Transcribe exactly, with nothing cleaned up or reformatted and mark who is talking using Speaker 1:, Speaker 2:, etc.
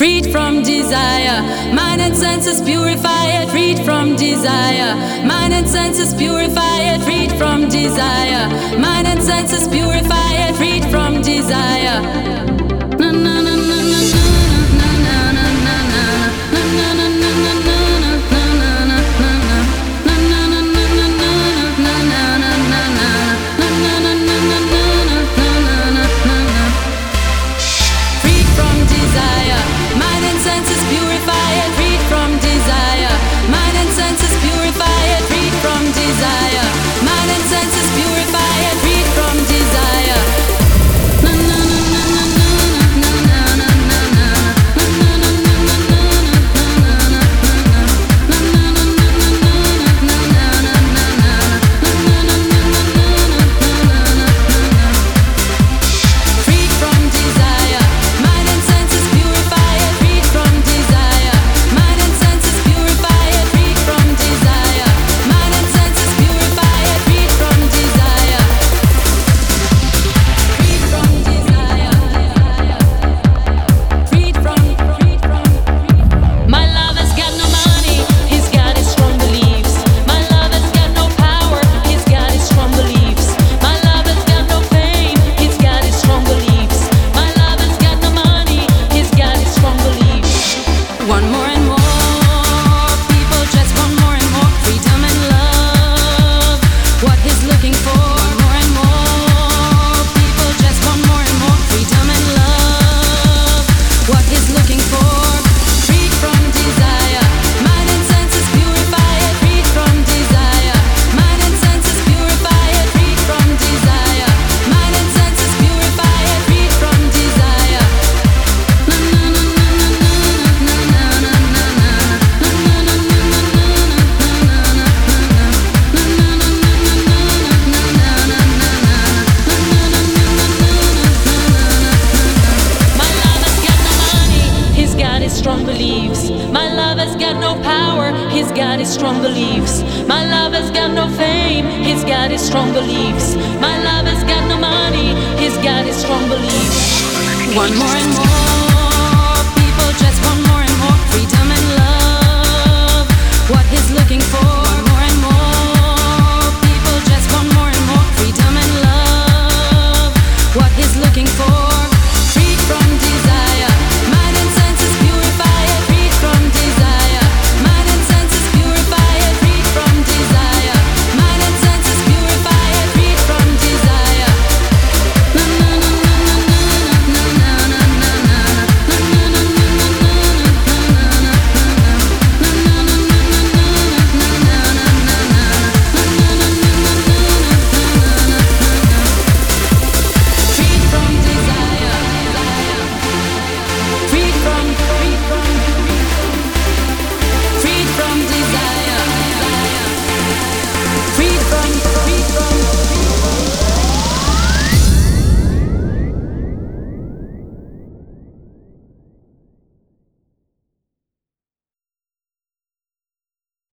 Speaker 1: freed from desire. Mind and senses purify it, freed from desire. Mind and senses purify it, freed from desire. Mind and senses purify it, freed from desire. Na na na na na na na na na na na na na.
Speaker 2: Strong beliefs. My lover's got no power, he's got his strong beliefs. My lover's got no fame, he's got his strong beliefs. My lover's got no money, he's got his strong beliefs. One more and more.